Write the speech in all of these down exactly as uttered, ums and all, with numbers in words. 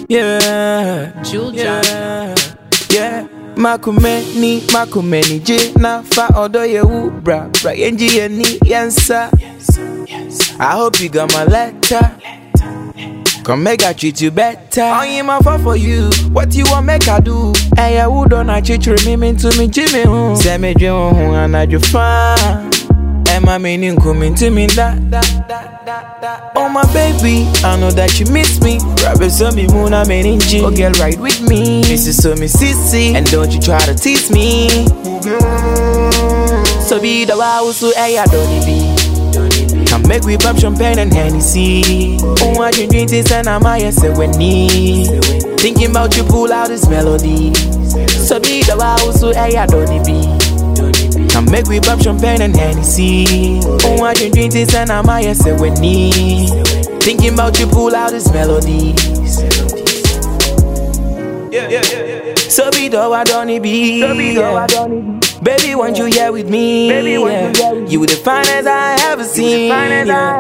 Yeah, Jewel yeah, yeah. Makumeni, makumeni, J na fa odo ye wu bra bra yenji ye ni yensa. I hope you got my letter. Come make I treat you better. I am a fall for you. What you want make I do? Hey, I would on a chitre me mean to me Jimmy home. Say me dream home and I just fine. And my meaning coming to me that that that that that. Oh my baby, I know that you miss me. Grab it some me moon I'm in G. Oh girl, ride with me. This is so me sissy. And don't you try to tease me. So be the wow so hey I don't be. Come make we pop champagne and Hennessy. Oh, I drink drink this and I'm a say when need. Thinking about you pull out this melody. So be the wow so hey I don't be. Come make we pop champagne and Hennessy. Oh, I drink drink this and I'm a say when need. Thinking about you pull out this melody. Yeah, yeah, yeah, yeah. So be the I don't be. So be the I don't be. Baby, want you here with me? Baby, yeah. You, you the finest I ever seen. Yeah.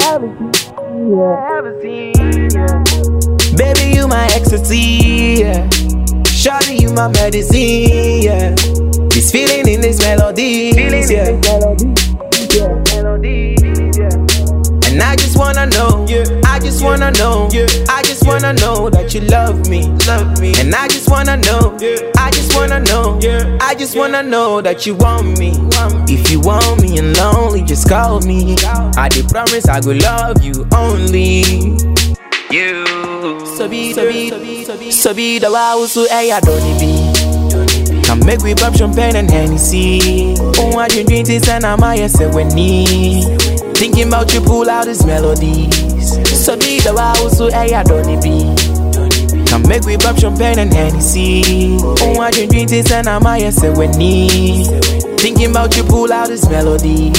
Yeah. Baby, you my ecstasy. Yeah. Shawty, you my medicine. Yeah. This feeling in this melody. Feeling yeah. In this melody. Yeah. Melody. Yeah. And I just wanna know. Yeah. I just wanna know. Yeah. I just wanna know that you love me. Love me. And I just wanna know. Yeah. I just wanna know. Yeah. I just wanna know that you want me. If you want me and lonely, just call me. I did promise I will love you only. You. So be, so be, so be, so be, so be the wow so hey I don't be. Come make we pop champagne and Hennessy. Oh, I drink drink this and I'm a say when need. Thinking about you pull out this melodies. So be the wow so hey I don't be. Come make we pop champagne and Hennessy. Oh, I drink drink this and I'm a say when need. Thinking about you pull out this melodies.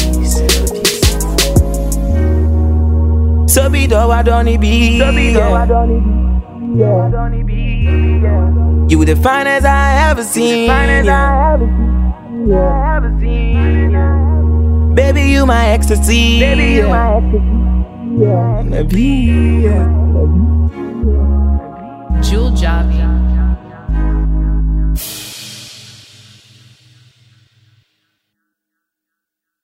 So be the I don't be. So be the I don't be. You the finest I ever seen. Yeah. Baby, you my ecstasy. Baby, you my ecstasy. Yeah. Jewel Javi.